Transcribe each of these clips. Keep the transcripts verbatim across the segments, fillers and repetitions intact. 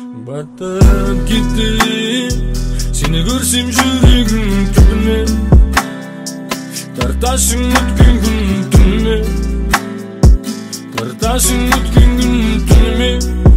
Batып кетти сени көрсем жүрегім түбіне, тартасың өткен күн түніме, тартасың өткен күн түніме.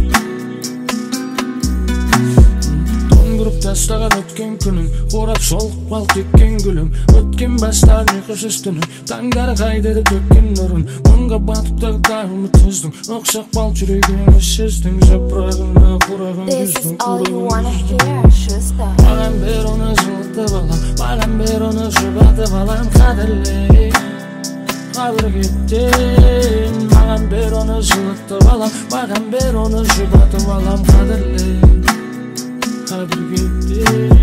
Тоңдырып тастаған өткен күнім, қорап шолып қал кеткен гүлім, өткен бастар ұйқысыз түнім, таңдары қайдырып төккен нұрын, мұңға батып тағдырымы төздің, ұқсақ бал жүрегімі сездің, жапырағына құрағын күздің құрағын. Маған бер оны жылытып алам, маған бер оны жұбатып алам, қадірлей қабір кеттен. Маған бер оны жылытып алам, маған бер оны жұбатып алам, қадірлей қабір кеттен.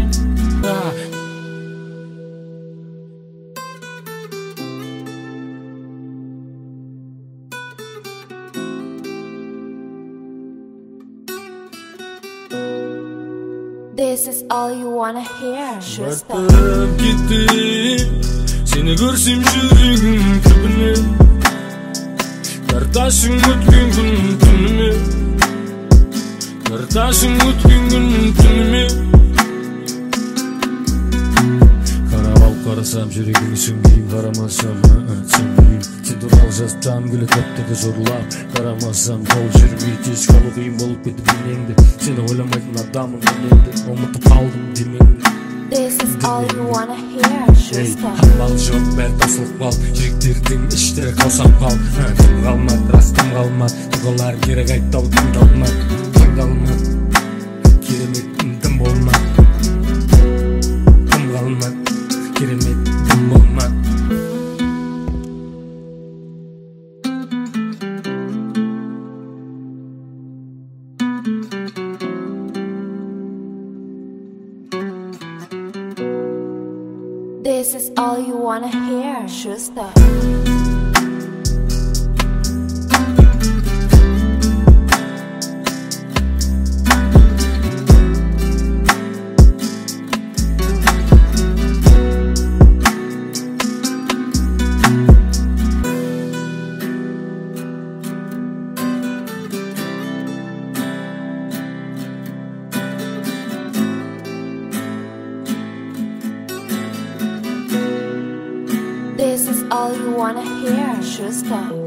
This is all you wanna hear. Батып кетти сени көрсем жүрегім түбіне, тартасың өткен күн түніме, тартасың өткен күн түніме. Қарап алып қарасам жүрегім сүңгейім, қарамасам сүңгейім. Сен туралы жазсам күлі тәптеді жорлап, қарамасам қол жүрмей тез қалу қиын болып кетті денеңді. Сені ойламайтын адамын денеңді, ұмытып қалдым демеңді. This is all you wanna hear. Хамбал жоқ бәр тасылып қал, жүректердің іштері қаусап қал. Тым қалмады, рас тым қалмады, тұғалар кері қайттау тыңдалмады, тыңдалмады, керемет тым болмады, тым қалмады, керемет тым болмады. This is all you wanna hear. Schuster. This is all you wanna hear. Schuster.